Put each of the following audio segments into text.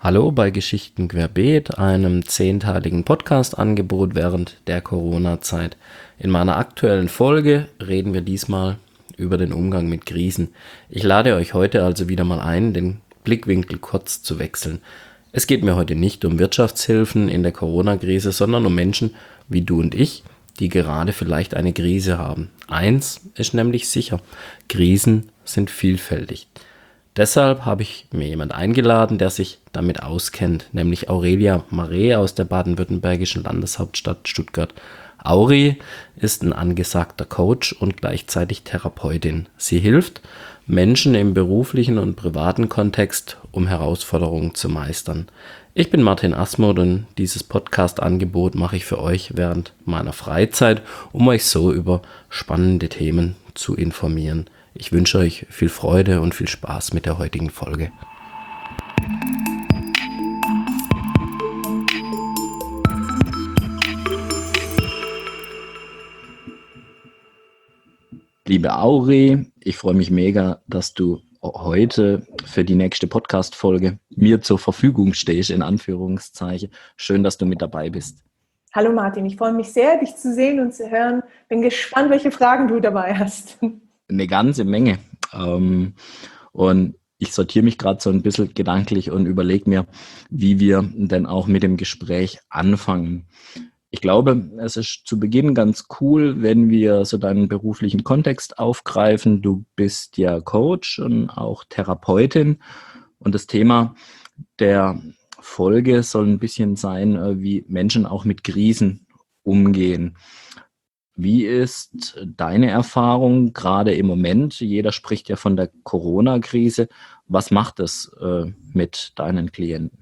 Hallo bei Geschichten querbeet, einem 10-teiligen Podcast-Angebot während der Corona-Zeit. In meiner aktuellen Folge reden wir diesmal über den Umgang mit Krisen. Ich lade euch heute also wieder mal ein, den Blickwinkel kurz zu wechseln. Es geht mir heute nicht um Wirtschaftshilfen in der Corona-Krise, sondern um Menschen wie du und ich, die gerade vielleicht eine Krise haben. Eins ist nämlich sicher: Krisen sind vielfältig. Deshalb habe ich mir jemand eingeladen, der sich damit auskennt, nämlich Aurelia Maré aus der baden-württembergischen Landeshauptstadt Stuttgart. Auri ist ein angesagter Coach und gleichzeitig Therapeutin. Sie hilft Menschen im beruflichen und privaten Kontext, um Herausforderungen zu meistern. Ich bin Martin Asmuth und dieses Podcast-Angebot mache ich für euch während meiner Freizeit, um euch so über spannende Themen zu informieren. Ich wünsche euch viel Freude und viel Spaß mit der heutigen Folge. Liebe Auri, ich freue mich mega, dass du heute für die nächste Podcast-Folge mir zur Verfügung stehst, in Anführungszeichen. Schön, dass du mit dabei bist. Hallo Martin, ich freue mich sehr, dich zu sehen und zu hören. Bin gespannt, welche Fragen du dabei hast. Eine ganze Menge. Und ich sortiere mich gerade so ein bisschen gedanklich und überlege mir, wie wir denn auch mit dem Gespräch anfangen. Ich glaube, es ist zu Beginn ganz cool, wenn wir so deinen beruflichen Kontext aufgreifen. Du bist ja Coach und auch Therapeutin. Und das Thema der Folge soll ein bisschen sein, wie Menschen auch mit Krisen umgehen. Wie ist deine Erfahrung gerade im Moment? Jeder spricht ja von der Corona-Krise. Was macht es mit deinen Klienten?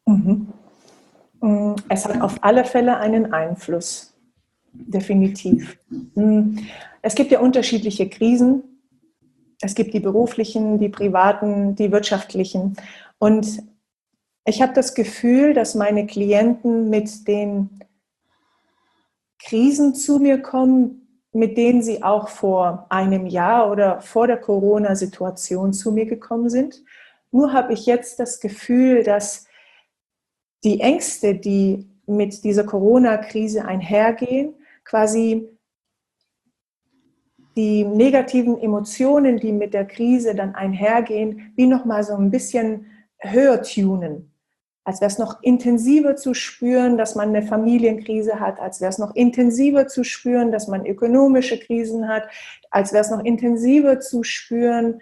Es hat auf alle Fälle einen Einfluss, definitiv. Es gibt ja unterschiedliche Krisen. Es gibt die beruflichen, die privaten, die wirtschaftlichen. Und ich habe das Gefühl, dass meine Klienten mit den Krisen zu mir kommen, mit denen sie auch vor einem Jahr oder vor der Corona-Situation zu mir gekommen sind. Nur habe ich jetzt das Gefühl, dass die Ängste, die mit dieser Corona-Krise einhergehen, quasi die negativen Emotionen, die mit der Krise dann einhergehen, wie nochmal so ein bisschen höher tunen. Als wäre es noch intensiver zu spüren, dass man eine Familienkrise hat, als wäre es noch intensiver zu spüren, dass man ökonomische Krisen hat, als wäre es noch intensiver zu spüren,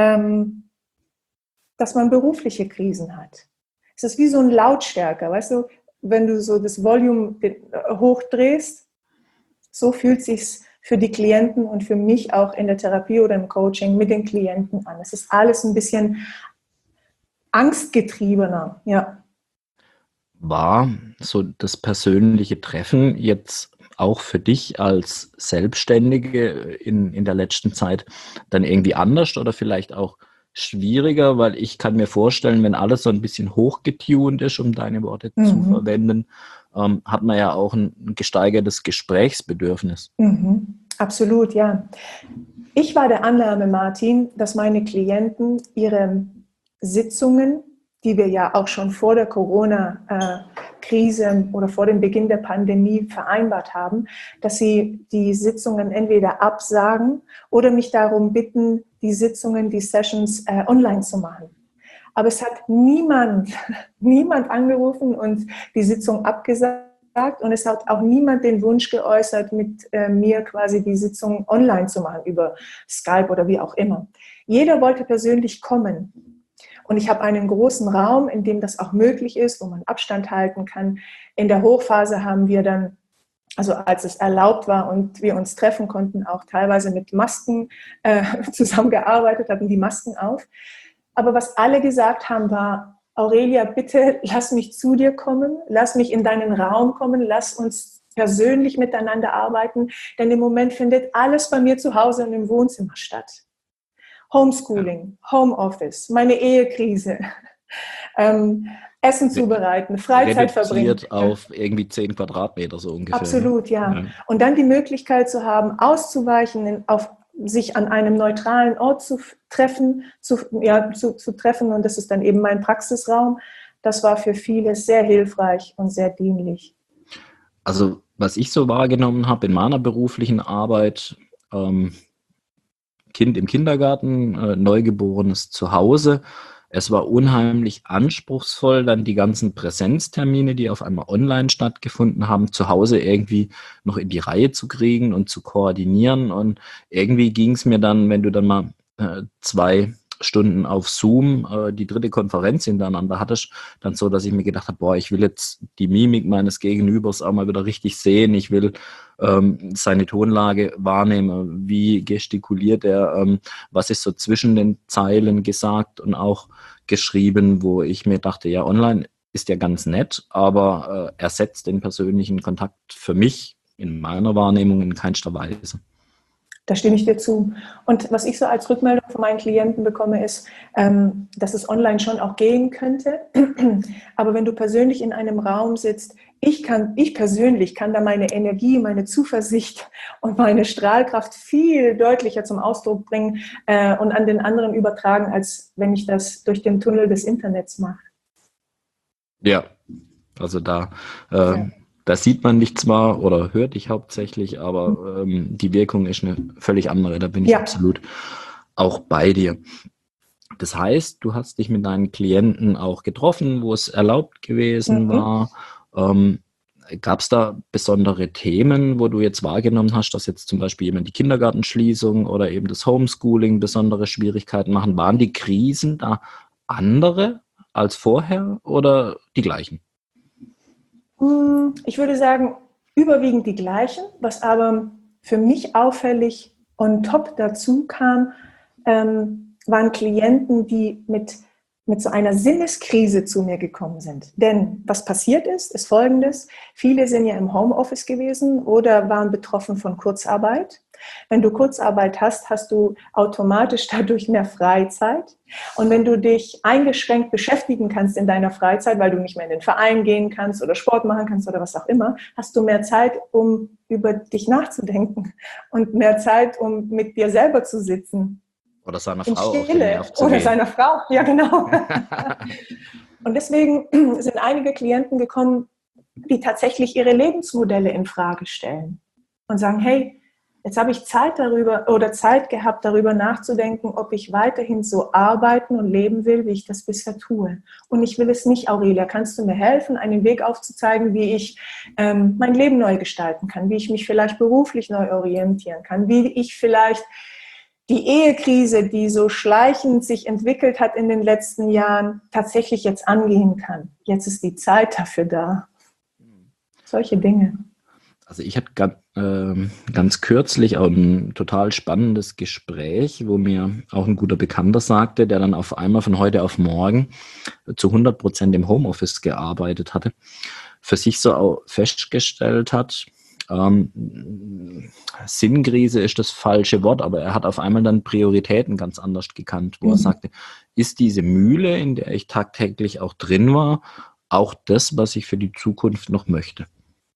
dass man berufliche Krisen hat. Es ist wie so ein Lautstärker, weißt du, wenn du so das Volume hochdrehst, so fühlt es sich für die Klienten und für mich auch in der Therapie oder im Coaching mit den Klienten an. Es ist alles ein bisschen angstgetriebener, ja. War so das persönliche Treffen jetzt auch für dich als Selbstständige in der letzten Zeit dann irgendwie anders oder vielleicht auch schwieriger? Weil ich kann mir vorstellen, wenn alles so ein bisschen hochgetunt ist, um deine Worte zu verwenden, hat man ja auch ein gesteigertes Gesprächsbedürfnis. Absolut, ja. Ich war der Annahme, Martin, dass meine Klienten ihre Sitzungen, die wir ja auch schon vor der Corona-Krise oder vor dem Beginn der Pandemie vereinbart haben, dass sie die Sitzungen entweder absagen oder mich darum bitten, die Sitzungen, die Sessions online zu machen. Aber es hat niemand angerufen und die Sitzung abgesagt. Und es hat auch niemand den Wunsch geäußert, mit mir quasi die Sitzung online zu machen, über Skype oder wie auch immer. Jeder wollte persönlich kommen. Und ich habe einen großen Raum, in dem das auch möglich ist, wo man Abstand halten kann. In der Hochphase haben wir dann, also als es erlaubt war und wir uns treffen konnten, auch teilweise mit Masken zusammengearbeitet, hatten die Masken auf. Aber was alle gesagt haben, war: Aurelia, bitte lass mich zu dir kommen, lass mich in deinen Raum kommen, lass uns persönlich miteinander arbeiten, denn im Moment findet alles bei mir zu Hause und im Wohnzimmer statt. Homeschooling, Homeoffice, meine Ehekrise, Essen zubereiten, Freizeit verbringen. Reduziert auf irgendwie 10 Quadratmeter so ungefähr. Absolut, ja. Und dann die Möglichkeit zu haben, auszuweichen, sich an einem neutralen Ort zu treffen, zu treffen, und das ist dann eben mein Praxisraum. das war für viele sehr hilfreich und sehr dienlich. Also was ich so wahrgenommen habe in meiner beruflichen Arbeit, Kind im Kindergarten, Neugeborenes zu Hause. Es war unheimlich anspruchsvoll, dann die ganzen Präsenztermine, die auf einmal online stattgefunden haben, zu Hause irgendwie noch in die Reihe zu kriegen und zu koordinieren. Und irgendwie ging es mir dann, wenn du dann mal 2 Stunden auf Zoom die dritte Konferenz hintereinander hattest, dann so, dass ich mir gedacht habe, boah, ich will jetzt die Mimik meines Gegenübers auch mal wieder richtig sehen. Ich will seine Tonlage wahrnehmen, wie gestikuliert er, was ist so zwischen den Zeilen gesagt und auch geschrieben, wo ich mir dachte, ja, online ist ja ganz nett, aber ersetzt den persönlichen Kontakt für mich in meiner Wahrnehmung in keinster Weise. Da stimme ich dir zu. Und was ich so als Rückmeldung von meinen Klienten bekomme, ist, dass es online schon auch gehen könnte. Aber wenn du persönlich in einem Raum sitzt, ich persönlich kann da meine Energie, meine Zuversicht und meine Strahlkraft viel deutlicher zum Ausdruck bringen und an den anderen übertragen, als wenn ich das durch den Tunnel des Internets mache. Ja, also da sieht man dich zwar oder hört dich hauptsächlich, aber die Wirkung ist eine völlig andere. Da bin ich absolut auch bei dir. Das heißt, du hast dich mit deinen Klienten auch getroffen, wo es erlaubt gewesen war. Gab es da besondere Themen, wo du jetzt wahrgenommen hast, dass jetzt zum Beispiel jemand die Kindergartenschließung oder eben das Homeschooling besondere Schwierigkeiten machen? Waren die Krisen da andere als vorher oder die gleichen? Ich würde sagen, überwiegend die gleichen, was aber für mich auffällig on top dazu kam, waren Klienten, die mit so einer Sinneskrise zu mir gekommen sind. Denn was passiert ist Folgendes: Viele sind ja im Homeoffice gewesen oder waren betroffen von Kurzarbeit. Wenn du Kurzarbeit hast, hast du automatisch dadurch mehr Freizeit. Und wenn du dich eingeschränkt beschäftigen kannst in deiner Freizeit, weil du nicht mehr in den Verein gehen kannst oder Sport machen kannst oder was auch immer, hast du mehr Zeit, um über dich nachzudenken und mehr Zeit, um mit dir selber zu sitzen. Oder seiner Frau auf den Nerv zu gehen. Oder gehen. seiner Frau, ja genau. Und deswegen sind einige Klienten gekommen, die tatsächlich ihre Lebensmodelle in Frage stellen und sagen, hey, jetzt habe ich Zeit gehabt, darüber nachzudenken, ob ich weiterhin so arbeiten und leben will, wie ich das bisher tue. Und ich will es nicht, Aurelia. Kannst du mir helfen, einen Weg aufzuzeigen, wie ich mein Leben neu gestalten kann, wie ich mich vielleicht beruflich neu orientieren kann, wie ich vielleicht die Ehekrise, die so schleichend sich entwickelt hat in den letzten Jahren, tatsächlich jetzt angehen kann. Jetzt ist die Zeit dafür da. Solche Dinge. Also ich hatte ganz kürzlich auch ein total spannendes Gespräch, wo mir auch ein guter Bekannter sagte, der dann auf einmal von heute auf morgen zu 100% im Homeoffice gearbeitet hatte, für sich so auch festgestellt hat, Sinnkrise ist das falsche Wort, aber er hat auf einmal dann Prioritäten ganz anders gekannt, wo er sagte, ist diese Mühle, in der ich tagtäglich auch drin war, auch das, was ich für die Zukunft noch möchte?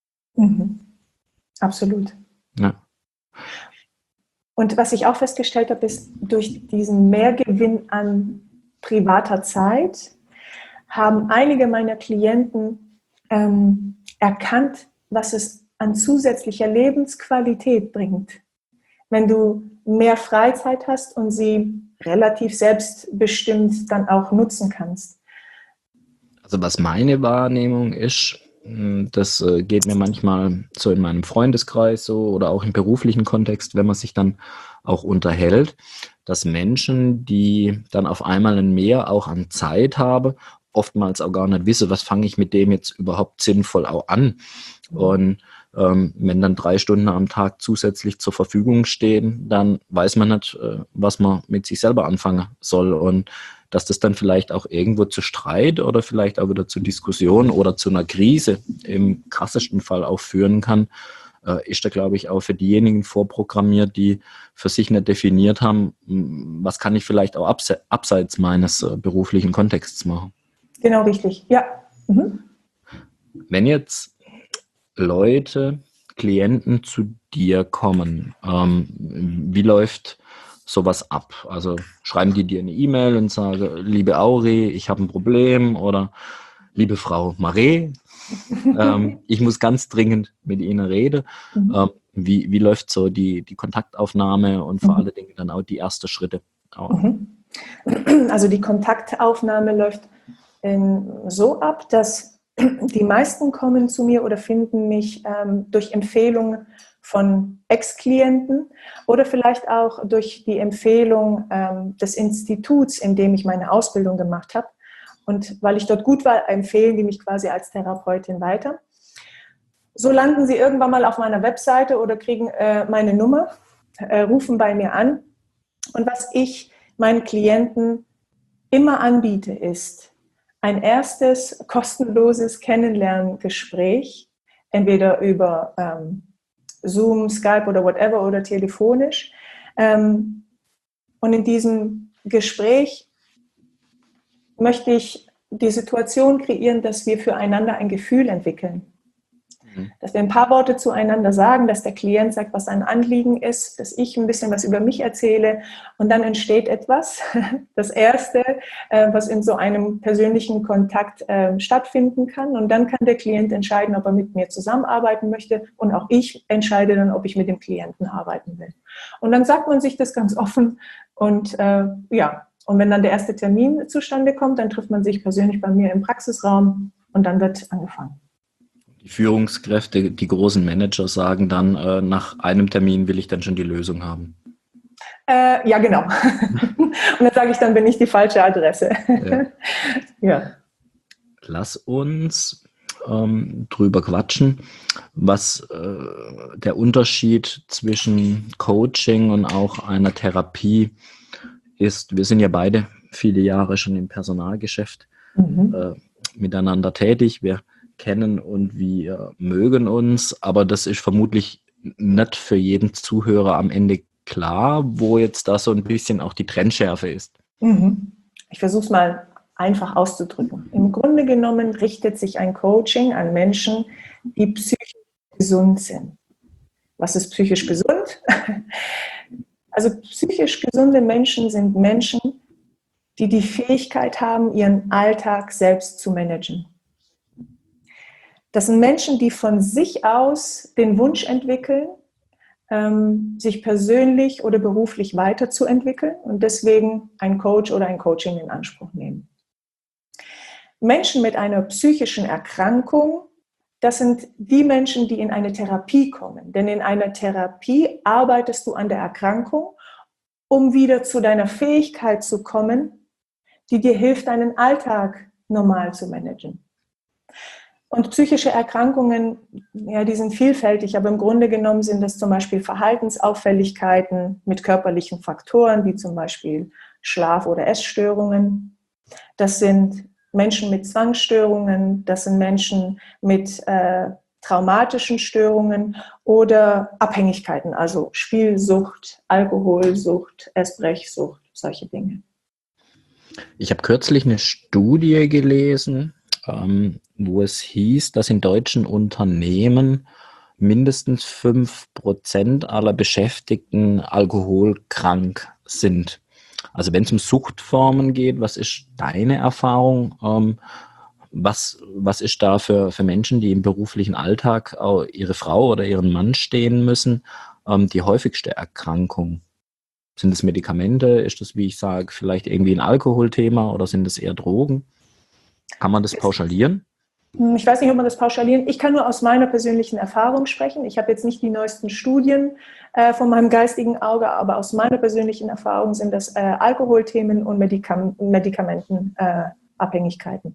Absolut. Ja. Und was ich auch festgestellt habe, ist, durch diesen Mehrgewinn an privater Zeit haben einige meiner Klienten erkannt, was es an zusätzlicher Lebensqualität bringt, wenn du mehr Freizeit hast und sie relativ selbstbestimmt dann auch nutzen kannst. Also was meine Wahrnehmung ist, das geht mir manchmal so in meinem Freundeskreis so oder auch im beruflichen Kontext, wenn man sich dann auch unterhält, dass Menschen, die dann auf einmal ein Mehr auch an Zeit haben, oftmals auch gar nicht wissen, was fange ich mit dem jetzt überhaupt sinnvoll auch an. Und wenn dann 3 Stunden am Tag zusätzlich zur Verfügung stehen, dann weiß man nicht, was man mit sich selber anfangen soll. Und dass das dann vielleicht auch irgendwo zu Streit oder vielleicht auch wieder zu Diskussion oder zu einer Krise im krassesten Fall auch führen kann, ist da, glaube ich, auch für diejenigen vorprogrammiert, die für sich nicht definiert haben, was kann ich vielleicht auch abseits meines beruflichen Kontexts machen. Genau, richtig, ja. Wenn jetzt Leute, Klienten zu dir kommen, wie läuft sowas ab? Also schreiben die dir eine E-Mail und sagen, liebe Auri, ich habe ein Problem, oder Liebe Frau Marais, ich muss ganz dringend mit Ihnen reden. Wie läuft so die Kontaktaufnahme und vor allen Dingen dann auch die ersten Schritte? Also die Kontaktaufnahme läuft so ab, dass die meisten kommen zu mir oder finden mich durch Empfehlungen von Ex-Klienten oder vielleicht auch durch die Empfehlung des Instituts, in dem ich meine Ausbildung gemacht habe. Und weil ich dort gut war, empfehlen die mich quasi als Therapeutin weiter. So landen sie irgendwann mal auf meiner Webseite oder kriegen meine Nummer, rufen bei mir an. Und was ich meinen Klienten immer anbiete, ist ein erstes kostenloses Kennenlerngespräch, entweder über Zoom, Skype oder whatever oder telefonisch. Und in diesem Gespräch möchte ich die Situation kreieren, dass wir füreinander ein Gefühl entwickeln. Dass wir ein paar Worte zueinander sagen, dass der Klient sagt, was sein Anliegen ist, dass ich ein bisschen was über mich erzähle und dann entsteht etwas. Das Erste, was in so einem persönlichen Kontakt stattfinden kann. Und dann kann der Klient entscheiden, ob er mit mir zusammenarbeiten möchte und auch ich entscheide dann, ob ich mit dem Klienten arbeiten will. Und dann sagt man sich das ganz offen und und wenn dann der erste Termin zustande kommt, dann trifft man sich persönlich bei mir im Praxisraum und dann wird angefangen. Die Führungskräfte, die großen Manager sagen dann, nach einem Termin will ich dann schon die Lösung haben. Ja, genau. Und dann sage ich, dann bin ich die falsche Adresse. Ja. Lass uns drüber quatschen, was der Unterschied zwischen Coaching und auch einer Therapie ist. Wir sind ja beide viele Jahre schon im Personalgeschäft miteinander tätig. Wir kennen und wir mögen uns, aber das ist vermutlich nicht für jeden Zuhörer am Ende klar, wo jetzt da so ein bisschen auch die Trennschärfe ist. Ich versuche es mal einfach auszudrücken. Im Grunde genommen richtet sich ein Coaching an Menschen, die psychisch gesund sind. Was ist psychisch gesund? Also psychisch gesunde Menschen sind Menschen, die die Fähigkeit haben, ihren Alltag selbst zu managen. Das sind Menschen, die von sich aus den Wunsch entwickeln, sich persönlich oder beruflich weiterzuentwickeln und deswegen einen Coach oder ein Coaching in Anspruch nehmen. Menschen mit einer psychischen Erkrankung, das sind die Menschen, die in eine Therapie kommen. Denn in einer Therapie arbeitest du an der Erkrankung, um wieder zu deiner Fähigkeit zu kommen, die dir hilft, deinen Alltag normal zu managen. Und psychische Erkrankungen, ja, die sind vielfältig, aber im Grunde genommen sind das zum Beispiel Verhaltensauffälligkeiten mit körperlichen Faktoren, wie zum Beispiel Schlaf- oder Essstörungen. Das sind Menschen mit Zwangsstörungen, das sind Menschen mit traumatischen Störungen oder Abhängigkeiten, also Spielsucht, Alkoholsucht, Essbrechsucht, solche Dinge. Ich habe kürzlich eine Studie gelesen, wo es hieß, dass in deutschen Unternehmen mindestens 5% aller Beschäftigten alkoholkrank sind. Also wenn es um Suchtformen geht, was ist deine Erfahrung? Was ist da für Menschen, die im beruflichen Alltag auch ihre Frau oder ihren Mann stehen müssen, die häufigste Erkrankung? Sind es Medikamente? Ist das, wie ich sage, vielleicht irgendwie ein Alkoholthema oder sind es eher Drogen? Kann man das pauschalieren? Ich weiß nicht, ob man das pauschalieren. Ich kann nur aus meiner persönlichen Erfahrung sprechen. Ich habe jetzt nicht die neuesten Studien von meinem geistigen Auge, aber aus meiner persönlichen Erfahrung sind das Alkoholthemen und Medikamentenabhängigkeiten.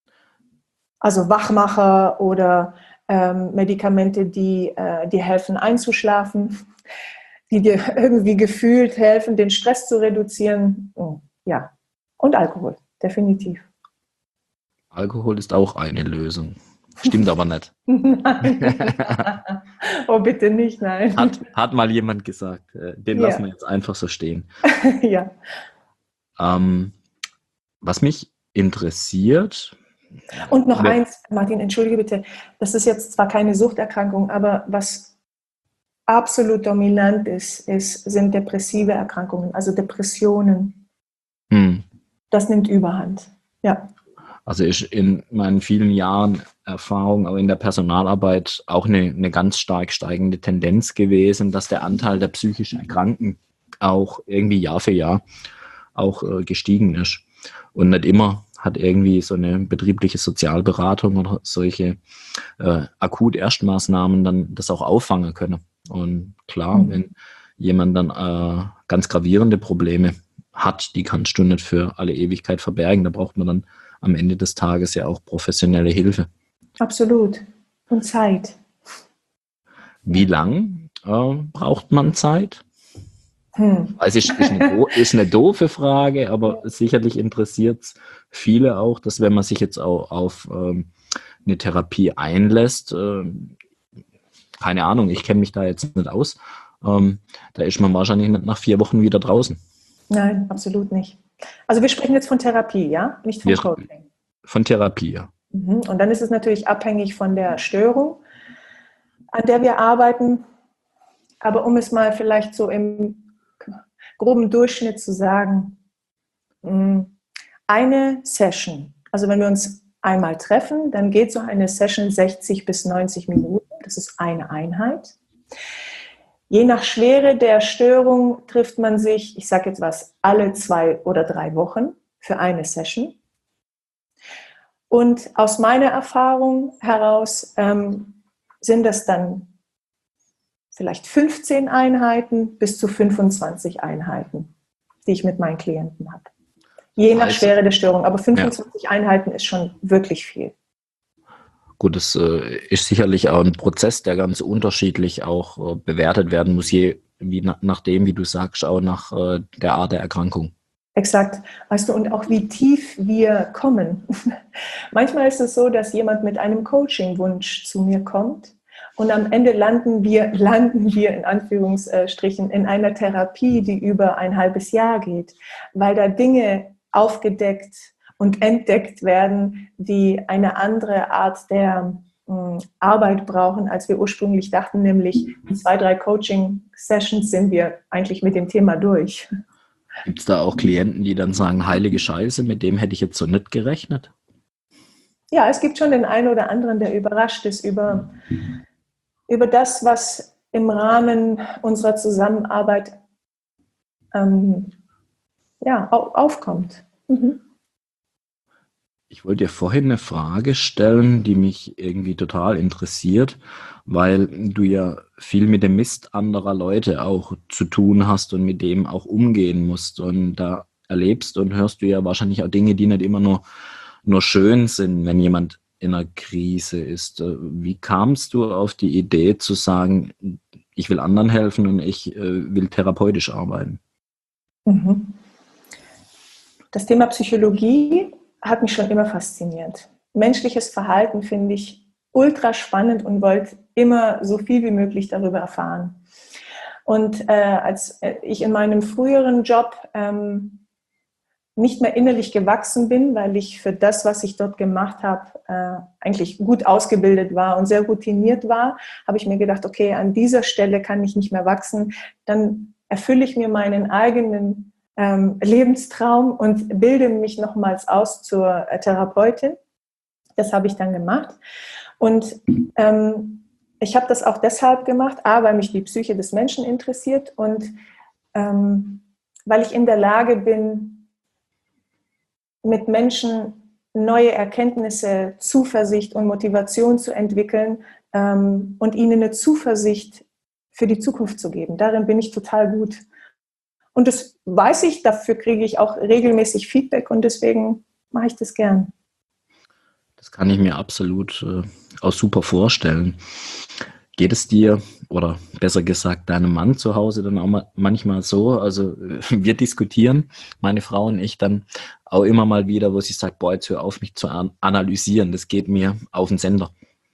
Also Wachmacher oder Medikamente, die dir helfen einzuschlafen, die dir irgendwie gefühlt helfen, den Stress zu reduzieren. Ja, und Alkohol, definitiv. Alkohol ist auch eine Lösung. Stimmt aber nicht. Nein. Oh, bitte nicht, nein. Hat mal jemand gesagt. Den lassen wir jetzt einfach so stehen. Ja. Was mich interessiert. Und noch eins, Martin, entschuldige bitte. Das ist jetzt zwar keine Suchterkrankung, aber was absolut dominant sind depressive Erkrankungen, also Depressionen. Das nimmt Überhand. Ja. Also ist in meinen vielen Jahren Erfahrung auch in der Personalarbeit auch eine ganz stark steigende Tendenz gewesen, dass der Anteil der psychisch Erkrankten auch irgendwie Jahr für Jahr auch gestiegen ist. Und nicht immer hat irgendwie so eine betriebliche Sozialberatung oder solche Akut-Erstmaßnahmen dann das auch auffangen können. Und klar, wenn jemand dann ganz gravierende Probleme hat, die kannst du nicht für alle Ewigkeit verbergen. Da braucht man dann am Ende des Tages ja auch professionelle Hilfe. Absolut. Und Zeit. Wie lang braucht man Zeit? Also ist eine doofe Frage, aber sicherlich interessiert es viele auch, dass wenn man sich jetzt auch auf eine Therapie einlässt, keine Ahnung, ich kenne mich da jetzt nicht aus, da ist man wahrscheinlich nicht nach 4 Wochen wieder draußen. Nein, absolut nicht. Also wir sprechen jetzt von Therapie, ja? Nicht von Coaching. Von Therapie, ja. Und dann ist es natürlich abhängig von der Störung, an der wir arbeiten. Aber um es mal vielleicht so im groben Durchschnitt zu sagen, eine Session, also wenn wir uns einmal treffen, dann geht so eine Session 60 bis 90 Minuten. Das ist eine Einheit. Je nach Schwere der Störung trifft man sich, ich sage jetzt was, alle 2 oder 3 Wochen für eine Session. Und aus meiner Erfahrung heraus sind das dann vielleicht 15 Einheiten bis zu 25 Einheiten, die ich mit meinen Klienten habe. Je nach Schwere der Störung, aber 25 Einheiten ist schon wirklich viel. Gut, das ist sicherlich auch ein Prozess, der ganz unterschiedlich auch bewertet werden muss, nachdem, wie du sagst, auch nach der Art der Erkrankung. Exakt. Weißt du, und auch wie tief wir kommen. Manchmal ist es so, dass jemand mit einem Coaching-Wunsch zu mir kommt und am Ende landen wir in Anführungsstrichen in einer Therapie, die über ein halbes Jahr geht, weil da Dinge aufgedeckt und entdeckt werden, die eine andere Art der Arbeit brauchen, als wir ursprünglich dachten, nämlich in 2, 3 Coaching-Sessions sind wir eigentlich mit dem Thema durch. Gibt es da auch Klienten, die dann sagen, heilige Scheiße, mit dem hätte ich jetzt so nicht gerechnet? Ja, es gibt schon den einen oder anderen, der überrascht ist über das, was im Rahmen unserer Zusammenarbeit aufkommt. Ich wollte dir vorhin eine Frage stellen, die mich irgendwie total interessiert, weil du ja viel mit dem Mist anderer Leute auch zu tun hast und mit dem auch umgehen musst. Und da erlebst und hörst du ja wahrscheinlich auch Dinge, die nicht immer nur schön sind, wenn jemand in einer Krise ist. Wie kamst du auf die Idee zu sagen, ich will anderen helfen und ich will therapeutisch arbeiten? Das Thema Psychologie hat mich schon immer fasziniert. Menschliches Verhalten finde ich ultra spannend und wollte immer so viel wie möglich darüber erfahren. Und als ich in meinem früheren Job nicht mehr innerlich gewachsen bin, weil ich für das, was ich dort gemacht habe, eigentlich gut ausgebildet war und sehr routiniert war, habe ich mir gedacht, okay, an dieser Stelle kann ich nicht mehr wachsen, dann erfülle ich mir meinen eigenen Lebenstraum und bilde mich nochmals aus zur Therapeutin. Das habe ich dann gemacht. Und ich habe das auch deshalb gemacht, weil mich die Psyche des Menschen interessiert und weil ich in der Lage bin, mit Menschen neue Erkenntnisse, Zuversicht und Motivation zu entwickeln und ihnen eine Zuversicht für die Zukunft zu geben. Darin bin ich total gut. Und das weiß ich, dafür kriege ich auch regelmäßig Feedback und deswegen mache ich das gern. Das kann ich mir absolut auch super vorstellen. Geht es dir, oder besser gesagt deinem Mann zu Hause dann auch manchmal so, also wir diskutieren, meine Frau und ich dann auch immer mal wieder, wo sie sagt, boah, jetzt hör auf, mich zu analysieren, das geht mir auf den Sender.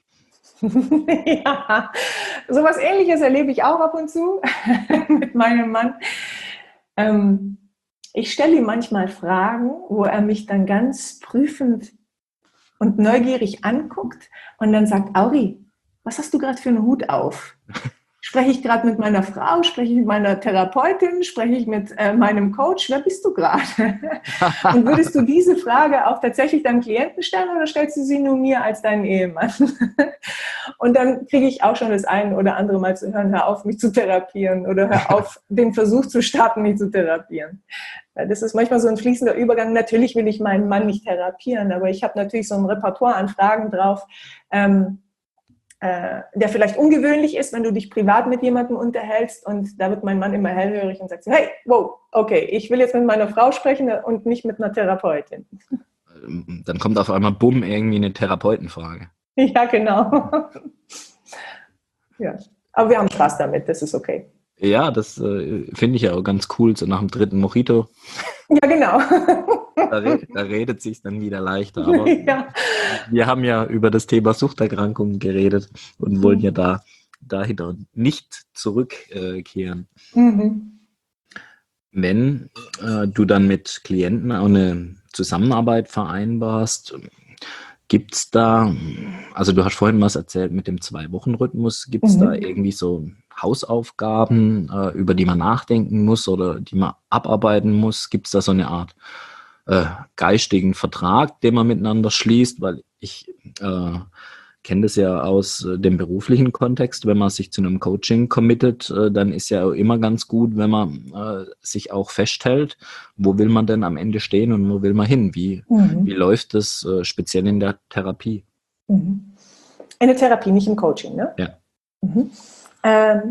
Ja, sowas Ähnliches erlebe ich auch ab und zu mit meinem Mann. Ich stelle ihm manchmal Fragen, wo er mich dann ganz prüfend und neugierig anguckt und dann sagt, Auri, was hast du gerade für einen Hut auf? Spreche ich gerade mit meiner Frau? Spreche ich mit meiner Therapeutin? Spreche ich mit meinem Coach? Wer bist du gerade? Und würdest du diese Frage auch tatsächlich deinem Klienten stellen oder stellst du sie nur mir als deinen Ehemann? Und dann kriege ich auch schon das ein oder andere Mal zu hören, hör auf, mich zu therapieren oder hör auf, den Versuch zu starten, mich zu therapieren. Das ist manchmal so ein fließender Übergang. Natürlich will ich meinen Mann nicht therapieren, aber ich habe natürlich so ein Repertoire an Fragen drauf, der vielleicht ungewöhnlich ist, wenn du dich privat mit jemandem unterhältst, und da wird mein Mann immer hellhörig und sagt so, hey, wow, okay, ich will jetzt mit meiner Frau sprechen und nicht mit einer Therapeutin. Dann kommt auf einmal, bumm, irgendwie eine Therapeutenfrage. Ja, genau. Ja. Aber wir haben Spaß damit, das ist okay. Ja, das finde ich ja auch ganz cool, so nach dem 3. Mojito. Ja, genau. Da redet sich dann wieder leichter. Aber ja. Wir haben ja über das Thema Suchterkrankungen geredet und wollen ja dahinter nicht zurückkehren. Wenn du dann mit Klienten auch eine Zusammenarbeit vereinbarst, gibt es da, also du hast vorhin was erzählt mit dem 2-Wochen-Rhythmus, gibt es da irgendwie so Hausaufgaben, über die man nachdenken muss oder die man abarbeiten muss? Gibt es da so eine Art geistigen Vertrag, den man miteinander schließt? Weil ich kenne das ja aus dem beruflichen Kontext, wenn man sich zu einem Coaching committet, dann ist ja auch immer ganz gut, wenn man sich auch festhält, wo will man denn am Ende stehen und wo will man hin? Wie läuft das speziell in der Therapie? In der Therapie, nicht im Coaching, ne? Ja.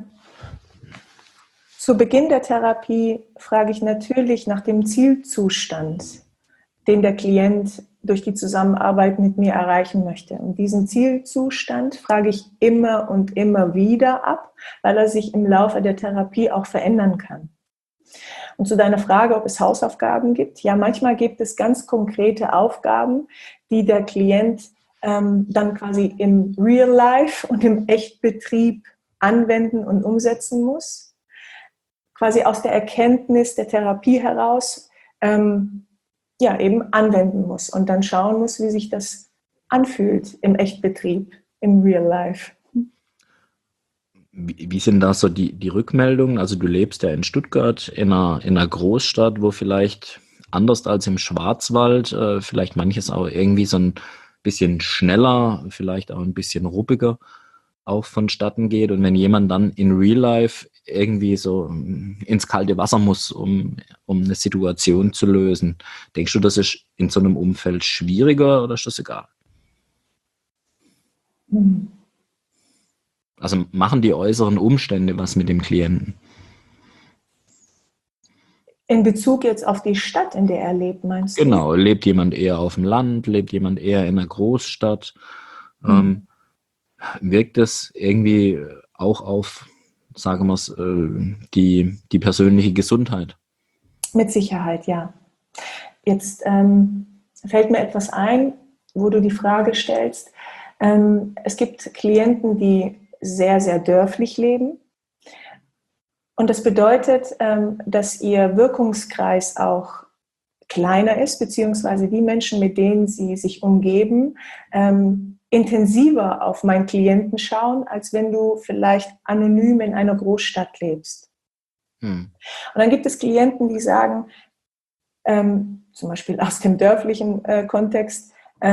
Zu Beginn der Therapie frage ich natürlich nach dem Zielzustand, den der Klient durch die Zusammenarbeit mit mir erreichen möchte. Und diesen Zielzustand frage ich immer und immer wieder ab, weil er sich im Laufe der Therapie auch verändern kann. Und zu deiner Frage, ob es Hausaufgaben gibt. Ja, manchmal gibt es ganz konkrete Aufgaben, die der Klient dann quasi im Real Life und im Echtbetrieb anwenden und umsetzen muss. Quasi aus der Erkenntnis der Therapie heraus eben anwenden muss und dann schauen muss, wie sich das anfühlt im Echtbetrieb, im Real Life. Wie sind da so die Rückmeldungen? Also du lebst ja in Stuttgart, in einer Großstadt, wo vielleicht anders als im Schwarzwald vielleicht manches auch irgendwie so ein bisschen schneller, vielleicht auch ein bisschen ruppiger auch vonstatten geht. Und wenn jemand dann in Real Life irgendwie so ins kalte Wasser muss, um eine Situation zu lösen, denkst du, das ist in so einem Umfeld schwieriger oder ist das egal? Also machen die äußeren Umstände was mit dem Klienten? In Bezug jetzt auf die Stadt, in der er lebt, meinst du? Genau, lebt jemand eher auf dem Land, lebt jemand eher in einer Großstadt? Wirkt das irgendwie auch auf, sagen wir es, die persönliche Gesundheit? Mit Sicherheit, ja. Jetzt fällt mir etwas ein, wo du die Frage stellst. Es gibt Klienten, die sehr, sehr dörflich leben. Und das bedeutet, dass ihr Wirkungskreis auch kleiner ist, beziehungsweise die Menschen, mit denen sie sich umgeben, intensiver auf meinen Klienten schauen, als wenn du vielleicht anonym in einer Großstadt lebst. Und dann gibt es Klienten, die sagen, zum Beispiel aus dem dörflichen Kontext,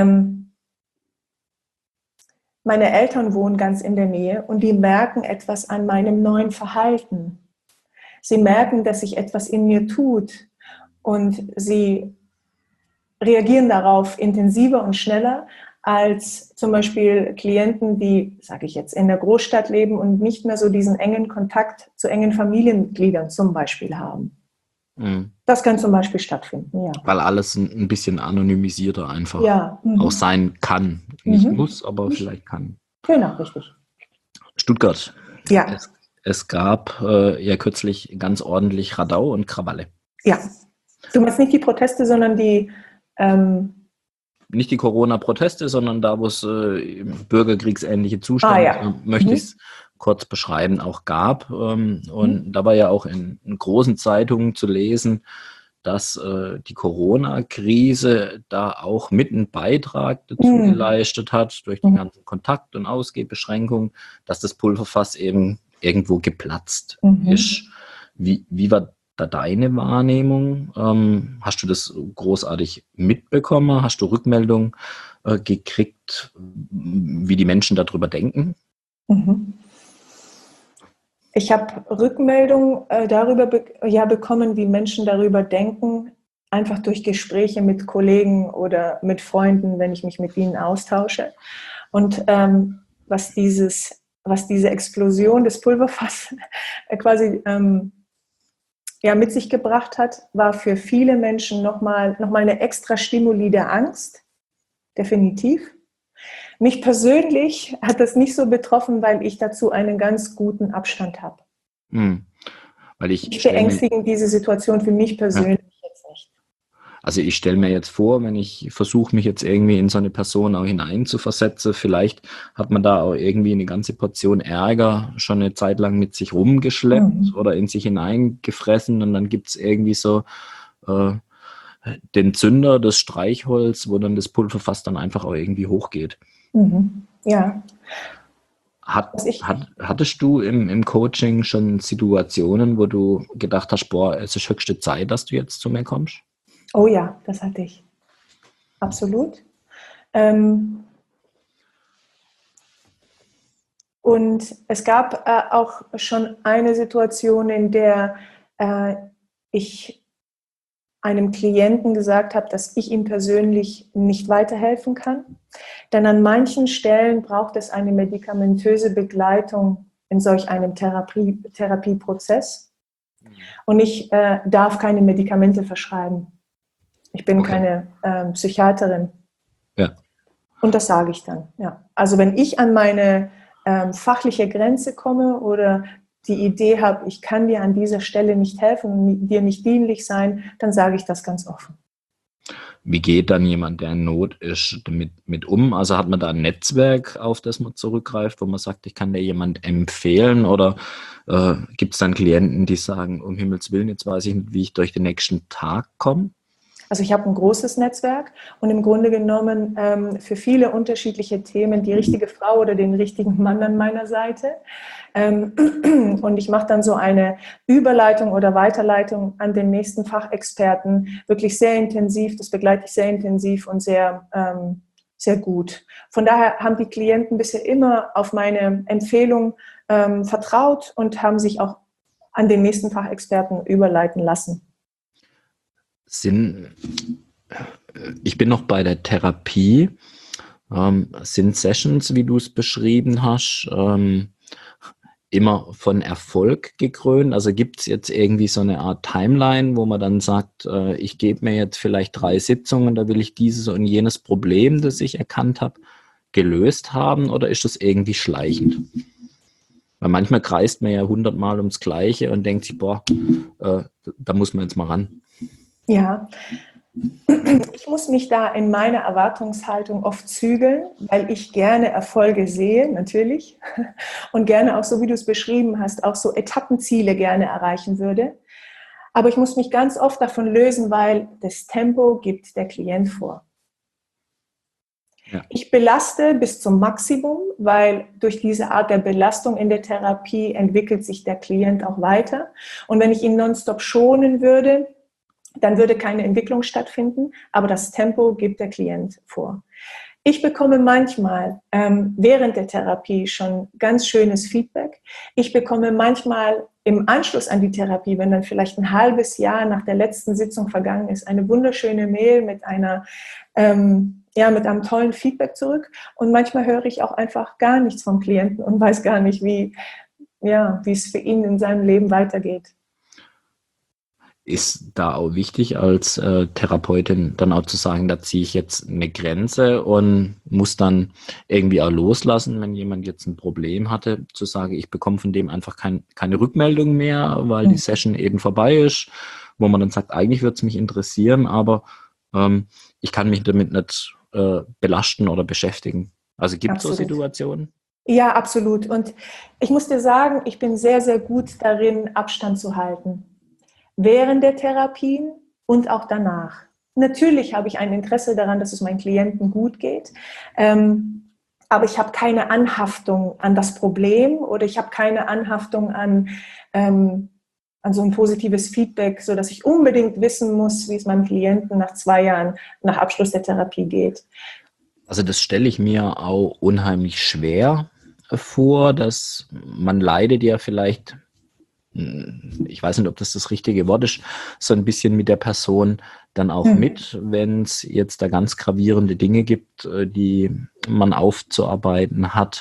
meine Eltern wohnen ganz in der Nähe und die merken etwas an meinem neuen Verhalten. Sie merken, dass sich etwas in mir tut und sie reagieren darauf intensiver und schneller als zum Beispiel Klienten, die, sage ich jetzt, in der Großstadt leben und nicht mehr so diesen engen Kontakt zu engen Familienmitgliedern zum Beispiel haben. Das kann zum Beispiel stattfinden, ja. Weil alles ein bisschen anonymisierter einfach auch sein kann. Nicht muss, aber vielleicht kann. Genau, richtig. Stuttgart. Ja. Es gab ja kürzlich ganz ordentlich Radau und Krawalle. Ja. Du meinst nicht die Proteste, sondern die... Nicht die Corona-Proteste, sondern da, wo es bürgerkriegsähnliche Zustände, möchte ich es kurz beschreiben, auch gab. Und da war ja auch in großen Zeitungen zu lesen, dass die Corona-Krise da auch mit einen Beitrag dazu geleistet hat, durch die ganzen Kontakt- und Ausgehbeschränkungen, dass das Pulverfass eben irgendwo geplatzt ist. Wie war da deine Wahrnehmung? Hast du das großartig mitbekommen? Hast du Rückmeldungen gekriegt, wie die Menschen darüber denken? Ich habe Rückmeldungen darüber bekommen, wie Menschen darüber denken, einfach durch Gespräche mit Kollegen oder mit Freunden, wenn ich mich mit ihnen austausche. Und was diese Explosion des Pulverfass quasi mit sich gebracht hat, war für viele Menschen nochmal eine extra Stimuli der Angst, definitiv. Mich persönlich hat das nicht so betroffen, weil ich dazu einen ganz guten Abstand habe. Weil Nicht beängstigend, diese Situation für mich persönlich jetzt nicht. Also ich stelle mir jetzt vor, wenn ich versuche, mich jetzt irgendwie in so eine Person auch hineinzuversetzen, vielleicht hat man da auch irgendwie eine ganze Portion Ärger schon eine Zeit lang mit sich rumgeschleppt oder in sich hineingefressen und dann gibt es irgendwie so den Zünder, das Streichholz, wo dann das Pulverfass dann einfach auch irgendwie hochgeht. Ja. Hattest du im Coaching schon Situationen, wo du gedacht hast, boah, es ist höchste Zeit, dass du jetzt zu mir kommst? Oh ja, das hatte ich. Absolut. Und es gab auch schon eine Situation, in der ich einem Klienten gesagt habe, dass ich ihm persönlich nicht weiterhelfen kann. Denn an manchen Stellen braucht es eine medikamentöse Begleitung in solch einem Therapieprozess. Und ich darf keine Medikamente verschreiben. Ich bin keine Psychiaterin. Ja. Und das sage ich dann. Ja. Also wenn ich an meine fachliche Grenze komme oder die Idee habe, ich kann dir an dieser Stelle nicht helfen und dir nicht dienlich sein, dann sage ich das ganz offen. Wie geht dann jemand, der in Not ist, damit um? Also hat man da ein Netzwerk, auf das man zurückgreift, wo man sagt, ich kann dir jemand empfehlen? Oder gibt es dann Klienten, die sagen, um Himmels Willen, jetzt weiß ich nicht, wie ich durch den nächsten Tag komme? Also ich habe ein großes Netzwerk und im Grunde genommen für viele unterschiedliche Themen die richtige Frau oder den richtigen Mann an meiner Seite. Und ich mache dann so eine Überleitung oder Weiterleitung an den nächsten Fachexperten, wirklich sehr intensiv, das begleite ich sehr intensiv und sehr, sehr gut. Von daher haben die Klienten bisher immer auf meine Empfehlung vertraut und haben sich auch an den nächsten Fachexperten überleiten lassen. Ich bin noch bei der Therapie. Sind Sessions, wie du es beschrieben hast, immer von Erfolg gekrönt? Also gibt es jetzt irgendwie so eine Art Timeline, wo man dann sagt, ich gebe mir jetzt vielleicht 3 Sitzungen, da will ich dieses und jenes Problem, das ich erkannt habe, gelöst haben, oder ist das irgendwie schleichend? Weil manchmal kreist man ja 100-mal ums Gleiche und denkt sich, boah, da muss man jetzt mal ran. Ja, ich muss mich da in meiner Erwartungshaltung oft zügeln, weil ich gerne Erfolge sehe, natürlich, und gerne auch, so wie du es beschrieben hast, auch so Etappenziele gerne erreichen würde. Aber ich muss mich ganz oft davon lösen, weil das Tempo gibt der Klient vor. Ja. Ich belaste bis zum Maximum, weil durch diese Art der Belastung in der Therapie entwickelt sich der Klient auch weiter. Und wenn ich ihn nonstop schonen würde, dann würde keine Entwicklung stattfinden, aber das Tempo gibt der Klient vor. Ich bekomme manchmal während der Therapie schon ganz schönes Feedback. Ich bekomme manchmal im Anschluss an die Therapie, wenn dann vielleicht ein halbes Jahr nach der letzten Sitzung vergangen ist, eine wunderschöne Mail mit mit einem tollen Feedback zurück. Und manchmal höre ich auch einfach gar nichts vom Klienten und weiß gar nicht, wie es für ihn in seinem Leben weitergeht. Ist da auch wichtig, als Therapeutin dann auch zu sagen, da ziehe ich jetzt eine Grenze und muss dann irgendwie auch loslassen, wenn jemand jetzt ein Problem hatte, zu sagen, ich bekomme von dem einfach keine Rückmeldung mehr, weil die Session eben vorbei ist, wo man dann sagt, eigentlich würde es mich interessieren, aber ich kann mich damit nicht belasten oder beschäftigen. Also gibt es so Situationen? Ja, absolut. Und ich muss dir sagen, ich bin sehr, sehr gut darin, Abstand zu halten. Während der Therapien und auch danach. Natürlich habe ich ein Interesse daran, dass es meinen Klienten gut geht. aber ich habe keine Anhaftung an das Problem oder ich habe keine Anhaftung an so ein positives Feedback, sodass ich unbedingt wissen muss, wie es meinem Klienten nach 2 Jahren nach Abschluss der Therapie geht. Also das stelle ich mir auch unheimlich schwer vor, dass man leidet ja vielleicht, ich weiß nicht, ob das richtige Wort ist, so ein bisschen mit der Person dann auch mit, wenn es jetzt da ganz gravierende Dinge gibt, die man aufzuarbeiten hat.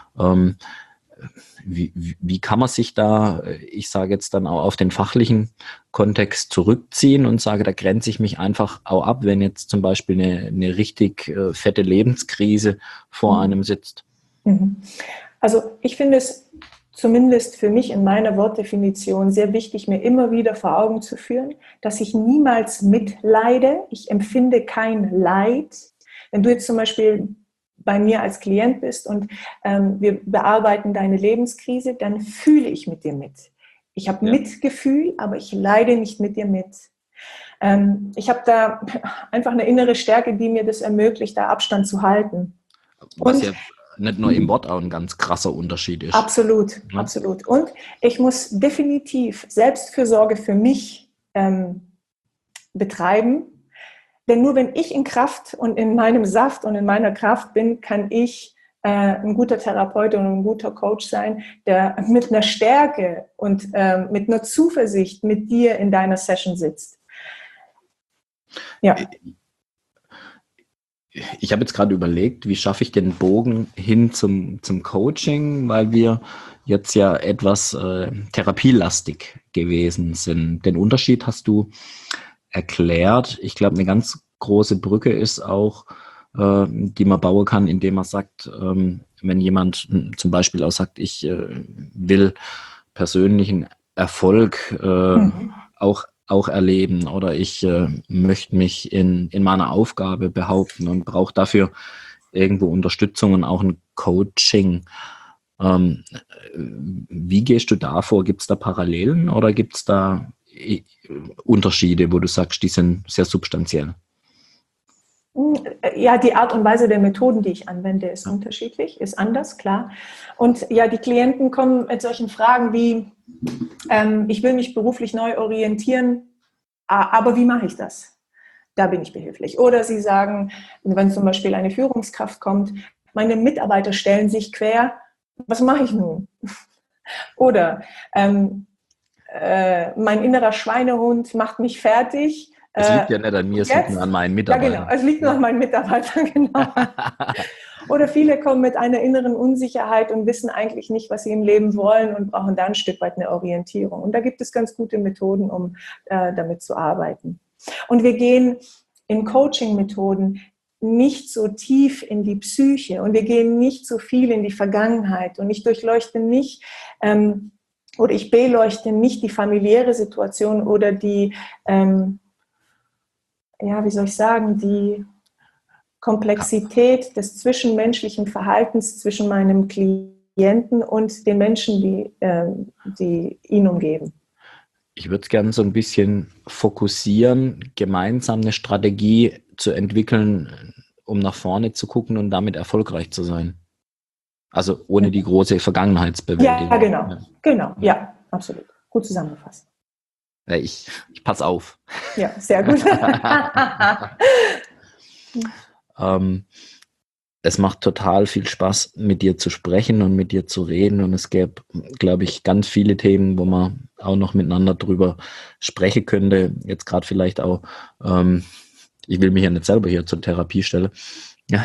Wie kann man sich da, ich sage jetzt dann auch auf den fachlichen Kontext zurückziehen und sage, da grenze ich mich einfach auch ab, wenn jetzt zum Beispiel eine richtig fette Lebenskrise vor einem sitzt? Also ich finde es zumindest für mich in meiner Wortdefinition sehr wichtig, mir immer wieder vor Augen zu führen, dass ich niemals mitleide. Ich empfinde kein Leid. Wenn du jetzt zum Beispiel bei mir als Klient bist und wir bearbeiten deine Lebenskrise, dann fühle ich mit dir mit. Ich habe Mitgefühl, aber ich leide nicht mit dir mit. Ich habe da einfach eine innere Stärke, die mir das ermöglicht, da Abstand zu halten. Was ja nicht nur im Wort auch ein ganz krasser Unterschied ist. Absolut, absolut. Und ich muss definitiv Selbstfürsorge für mich betreiben. Denn nur wenn ich in Kraft und in meinem Saft und in meiner Kraft bin, kann ich ein guter Therapeut und ein guter Coach sein, der mit einer Stärke und mit einer Zuversicht mit dir in deiner Session sitzt. Ja. Ich habe jetzt gerade überlegt, wie schaffe ich den Bogen hin zum Coaching, weil wir jetzt ja etwas therapielastig gewesen sind. Den Unterschied hast du erklärt. Ich glaube, eine ganz große Brücke ist auch, die man bauen kann, indem man sagt, wenn jemand zum Beispiel auch sagt, ich will persönlichen Erfolg auch erleben oder ich möchte mich in meiner Aufgabe behaupten und brauche dafür irgendwo Unterstützung und auch ein Coaching. Wie gehst du da vor? Gibt es da Parallelen oder gibt es da Unterschiede, wo du sagst, die sind sehr substanziell? Ja, die Art und Weise der Methoden, die ich anwende, ist unterschiedlich, ist anders, klar. Und ja, die Klienten kommen mit solchen Fragen wie, ich will mich beruflich neu orientieren, aber wie mache ich das? Da bin ich behilflich. Oder sie sagen, wenn zum Beispiel eine Führungskraft kommt, meine Mitarbeiter stellen sich quer, was mache ich nun? Oder mein innerer Schweinehund macht mich fertig. Es liegt ja nicht an mir, es liegt nur an meinen Mitarbeitern. Ja, genau, es liegt nur an meinen Mitarbeitern, genau. Oder viele kommen mit einer inneren Unsicherheit und wissen eigentlich nicht, was sie im Leben wollen und brauchen da ein Stück weit eine Orientierung. Und da gibt es ganz gute Methoden, um damit zu arbeiten. Und wir gehen in Coaching-Methoden nicht so tief in die Psyche und wir gehen nicht so viel in die Vergangenheit und ich durchleuchte nicht oder ich beleuchte nicht die familiäre Situation oder die wie soll ich sagen, die Komplexität des zwischenmenschlichen Verhaltens zwischen meinem Klienten und den Menschen, die ihn umgeben. Ich würde es gerne so ein bisschen fokussieren, gemeinsam eine Strategie zu entwickeln, um nach vorne zu gucken und damit erfolgreich zu sein. Also ohne die große Vergangenheitsbewältigung. Ja, genau, ja, absolut. Gut zusammengefasst. Ich passe auf. Ja, sehr gut. Es macht total viel Spaß, mit dir zu sprechen und mit dir zu reden. Und es gäbe, glaube ich, ganz viele Themen, wo man auch noch miteinander drüber sprechen könnte. Jetzt gerade vielleicht auch, ich will mich ja nicht selber hier zur Therapie stellen. Ja.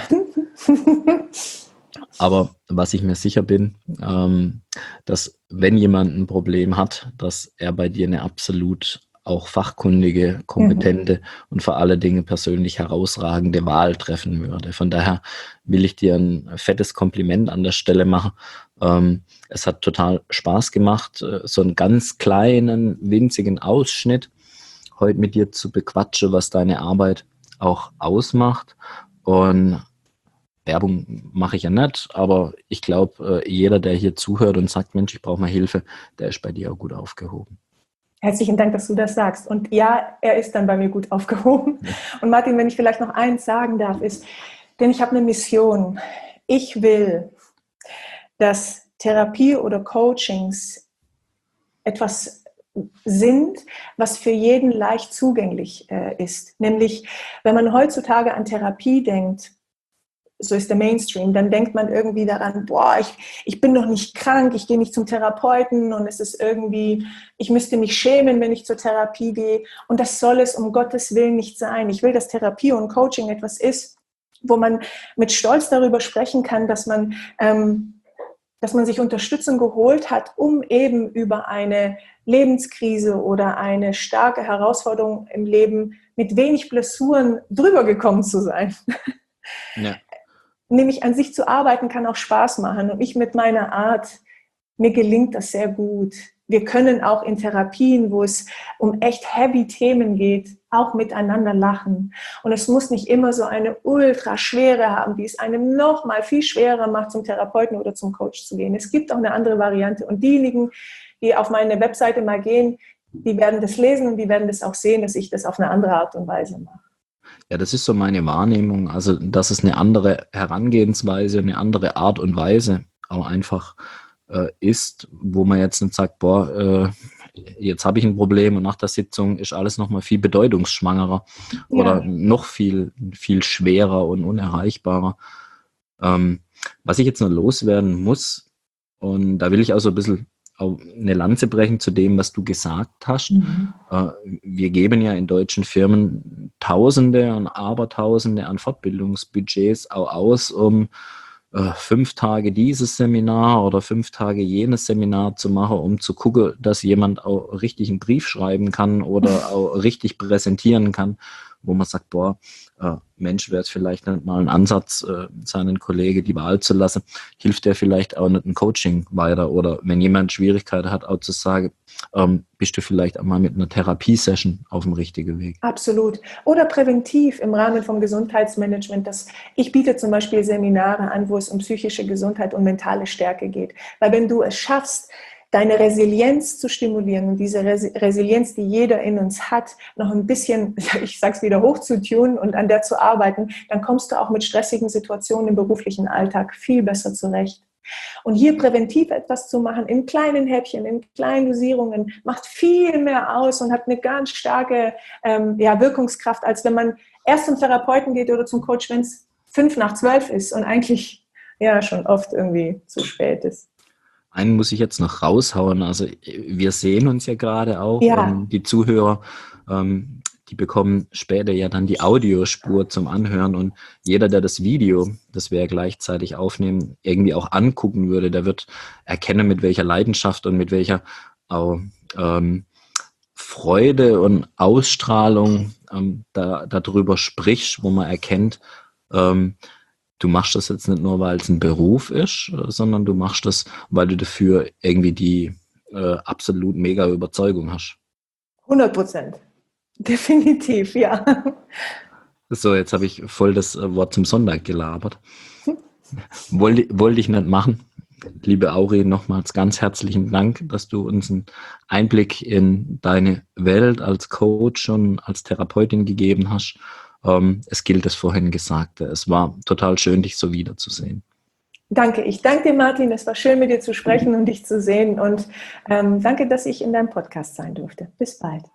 Aber was ich mir sicher bin, dass wenn jemand ein Problem hat, dass er bei dir eine absolut auch fachkundige, kompetente und vor allen Dingen persönlich herausragende Wahl treffen würde. Von daher will ich dir ein fettes Kompliment an der Stelle machen. Es hat total Spaß gemacht, so einen ganz kleinen, winzigen Ausschnitt heute mit dir zu bequatschen, was deine Arbeit auch ausmacht. Und Werbung mache ich ja nicht, aber ich glaube, jeder, der hier zuhört und sagt, Mensch, ich brauche mal Hilfe, der ist bei dir auch gut aufgehoben. Herzlichen Dank, dass du das sagst. Und ja, er ist dann bei mir gut aufgehoben. Und Martin, wenn ich vielleicht noch eins sagen darf, ist, denn ich habe eine Mission. Ich will, dass Therapie oder Coachings etwas sind, was für jeden leicht zugänglich ist. Nämlich, wenn man heutzutage an Therapie denkt, so ist der Mainstream, dann denkt man irgendwie daran, boah, ich bin noch nicht krank, ich gehe nicht zum Therapeuten und es ist irgendwie, ich müsste mich schämen, wenn ich zur Therapie gehe. Und das soll es um Gottes Willen nicht sein. Ich will, dass Therapie und Coaching etwas ist, wo man mit Stolz darüber sprechen kann, dass man sich Unterstützung geholt hat, um eben über eine Lebenskrise oder eine starke Herausforderung im Leben mit wenig Blessuren drüber gekommen zu sein. Ja. Nämlich an sich zu arbeiten kann auch Spaß machen. Und ich mit meiner Art, mir gelingt das sehr gut. Wir können auch in Therapien, wo es um echt heavy Themen geht, auch miteinander lachen. Und es muss nicht immer so eine ultra schwere haben, die es einem noch mal viel schwerer macht, zum Therapeuten oder zum Coach zu gehen. Es gibt auch eine andere Variante. Und diejenigen, die auf meine Webseite mal gehen, die werden das lesen und die werden das auch sehen, dass ich das auf eine andere Art und Weise mache. Ja, das ist so meine Wahrnehmung. Also, dass es eine andere Herangehensweise, eine andere Art und Weise auch einfach ist, wo man jetzt nicht sagt, boah, jetzt habe ich ein Problem und nach der Sitzung ist alles nochmal viel bedeutungsschwangerer oder noch viel, viel schwerer und unerreichbarer. Was ich jetzt noch loswerden muss, und da will ich auch so ein bisschen auch eine Lanze brechen zu dem, was du gesagt hast. Wir geben ja in deutschen Firmen Tausende und Abertausende an Fortbildungsbudgets auch aus, um 5 Tage dieses Seminar oder 5 Tage jenes Seminar zu machen, um zu gucken, dass jemand auch richtig einen Brief schreiben kann oder auch richtig präsentieren kann, wo man sagt, boah, Mensch, wäre es vielleicht nicht mal ein Ansatz, seinen Kollegen die Wahl zu lassen, hilft der vielleicht auch nicht ein Coaching weiter oder wenn jemand Schwierigkeiten hat, auch zu sagen, bist du vielleicht auch mal mit einer Therapiesession auf dem richtigen Weg. Absolut. Oder präventiv im Rahmen vom Gesundheitsmanagement. Ich biete zum Beispiel Seminare an, wo es um psychische Gesundheit und mentale Stärke geht. Weil wenn du es schaffst, deine Resilienz zu stimulieren und diese Resilienz, die jeder in uns hat, noch ein bisschen, ich sag's wieder, hochzutunen und an der zu arbeiten, dann kommst du auch mit stressigen Situationen im beruflichen Alltag viel besser zurecht. Und hier präventiv etwas zu machen, in kleinen Häppchen, in kleinen Dosierungen, macht viel mehr aus und hat eine ganz starke Wirkungskraft, als wenn man erst zum Therapeuten geht oder zum Coach, wenn es 11:55 ist und eigentlich schon oft irgendwie zu spät ist. Einen muss ich jetzt noch raushauen. Also wir sehen uns ja gerade auch und die Zuhörer, die bekommen später ja dann die Audiospur zum Anhören und jeder, der das Video, das wir ja gleichzeitig aufnehmen, irgendwie auch angucken würde, der wird erkennen, mit welcher Leidenschaft und mit welcher auch, Freude und Ausstrahlung darüber sprichst, wo man erkennt, du machst das jetzt nicht nur, weil es ein Beruf ist, sondern du machst das, weil du dafür irgendwie die absolut mega Überzeugung hast. 100%. Definitiv, ja. So, jetzt habe ich voll das Wort zum Sonntag gelabert. Wollte ich nicht machen. Liebe Auri, nochmals ganz herzlichen Dank, dass du uns einen Einblick in deine Welt als Coach und als Therapeutin gegeben hast. Es gilt das vorhin Gesagte. Es war total schön, dich so wiederzusehen. Danke. Ich danke dir, Martin. Es war schön, mit dir zu sprechen und dich zu sehen. Und danke, dass ich in deinem Podcast sein durfte. Bis bald.